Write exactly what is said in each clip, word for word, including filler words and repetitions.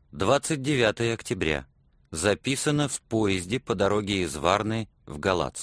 двадцать девятое октября. Записано в поезде по дороге из Варны в Галац.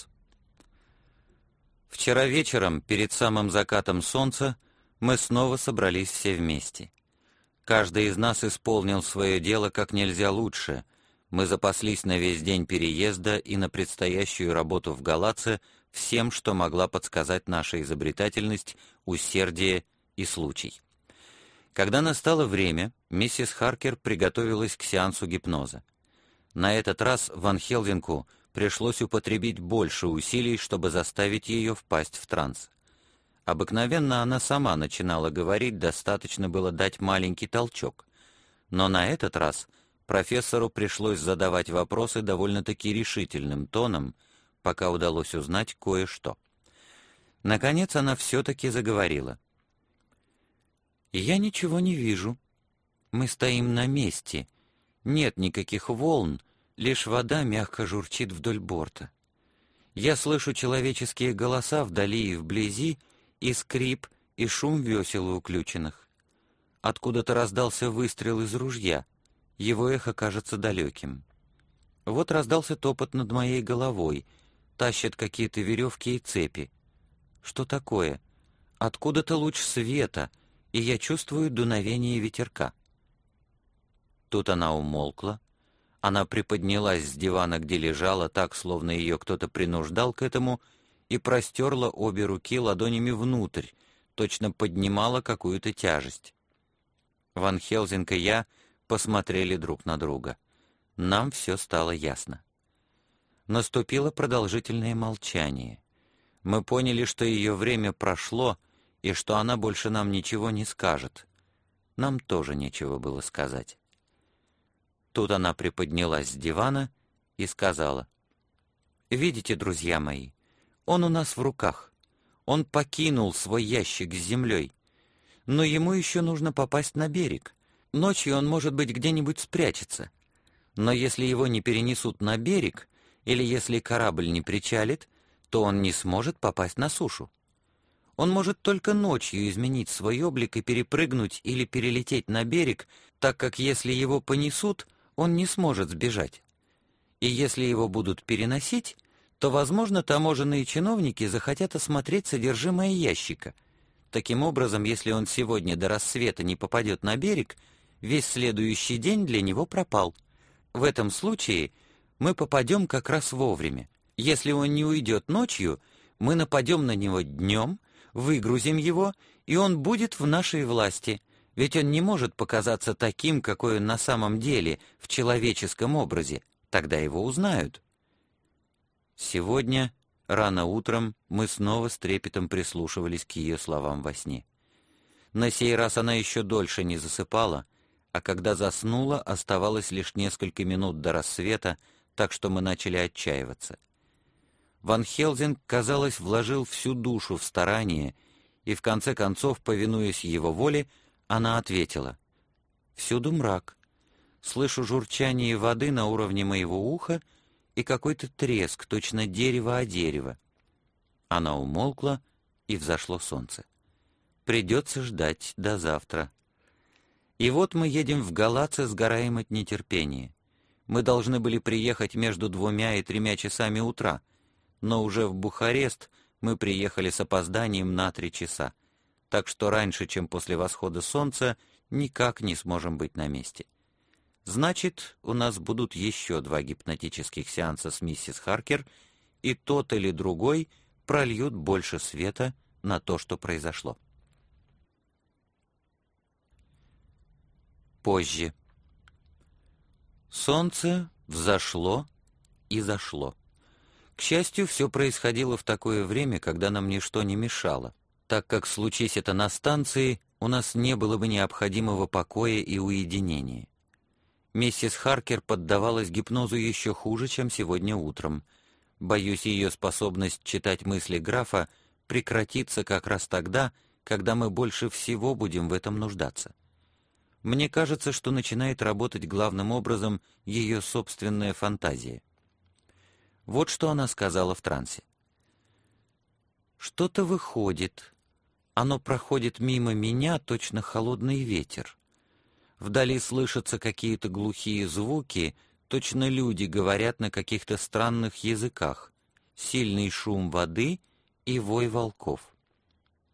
Вчера вечером, перед самым закатом солнца, мы снова собрались все вместе. Каждый из нас исполнил свое дело как нельзя лучше. Мы запаслись на весь день переезда и на предстоящую работу в Галаце всем, что могла подсказать наша изобретательность, усердие и случай. Когда настало время, миссис Харкер приготовилась к сеансу гипноза. На этот раз Ван Хелдингу пришлось употребить больше усилий, чтобы заставить ее впасть в транс. Обыкновенно она сама начинала говорить, достаточно было дать маленький толчок. Но на этот раз профессору пришлось задавать вопросы довольно-таки решительным тоном, пока удалось узнать кое-что. Наконец она все-таки заговорила. «Я ничего не вижу. Мы стоим на месте. Нет никаких волн, лишь вода мягко журчит вдоль борта. Я слышу человеческие голоса вдали и вблизи, и скрип, и шум весел у уключенных. Откуда-то раздался выстрел из ружья. Его эхо кажется далеким. Вот раздался топот над моей головой. Тащат какие-то веревки и цепи. Что такое? Откуда-то луч света, и я чувствую дуновение ветерка». Тут она умолкла. Она приподнялась с дивана, где лежала, так, словно ее кто-то принуждал к этому, и простерла обе руки ладонями внутрь, точно поднимала какую-то тяжесть. Ван Хелзинг и я посмотрели друг на друга. Нам все стало ясно. Наступило продолжительное молчание. Мы поняли, что ее время прошло, и что она больше нам ничего не скажет. Нам тоже нечего было сказать. Тут она приподнялась с дивана и сказала: «Видите, друзья мои, он у нас в руках. Он покинул свой ящик с землей. Но ему еще нужно попасть на берег. Ночью он, может быть, где-нибудь спрячется. Но если его не перенесут на берег, или если корабль не причалит, то он не сможет попасть на сушу. Он может только ночью изменить свой облик и перепрыгнуть или перелететь на берег, так как если его понесут, он не сможет сбежать. И если его будут переносить, то, возможно, таможенные чиновники захотят осмотреть содержимое ящика. Таким образом, если он сегодня до рассвета не попадет на берег, весь следующий день для него пропал. В этом случае мы попадем как раз вовремя. Если он не уйдет ночью, мы нападем на него днем, выгрузим его, и он будет в нашей власти, ведь он не может показаться таким, какой он на самом деле, в человеческом образе. Тогда его узнают». Сегодня, рано утром, мы снова с трепетом прислушивались к ее словам во сне. На сей раз она еще дольше не засыпала, а когда заснула, оставалось лишь несколько минут до рассвета, так что мы начали отчаиваться. Ван Хелзинг, казалось, вложил всю душу в старание, и в конце концов, повинуясь его воле, она ответила: «Всюду мрак. Слышу журчание воды на уровне моего уха и какой-то треск, точно дерево о дерево». Она умолкла, и взошло солнце. Придется ждать до завтра. И вот мы едем в Галаце, сгораем от нетерпения. Мы должны были приехать между двумя и тремя часами утра, но уже в Бухарест мы приехали с опозданием на три часа, так что раньше, чем после восхода солнца, никак не сможем быть на месте. Значит, у нас будут еще два гипнотических сеанса с миссис Харкер, и тот или другой прольют больше света на то, что произошло. Позже. Солнце взошло и зашло. К счастью, все происходило в такое время, когда нам ничто не мешало, так как, случись это на станции, у нас не было бы необходимого покоя и уединения. Миссис Харкер поддавалась гипнозу еще хуже, чем сегодня утром. Боюсь, ее способность читать мысли графа прекратится как раз тогда, когда мы больше всего будем в этом нуждаться. Мне кажется, что начинает работать главным образом ее собственная фантазия. Вот что она сказала в трансе. «Что-то выходит. Оно проходит мимо меня, точно холодный ветер. Вдали слышатся какие-то глухие звуки, точно люди говорят на каких-то странных языках, сильный шум воды и вой волков.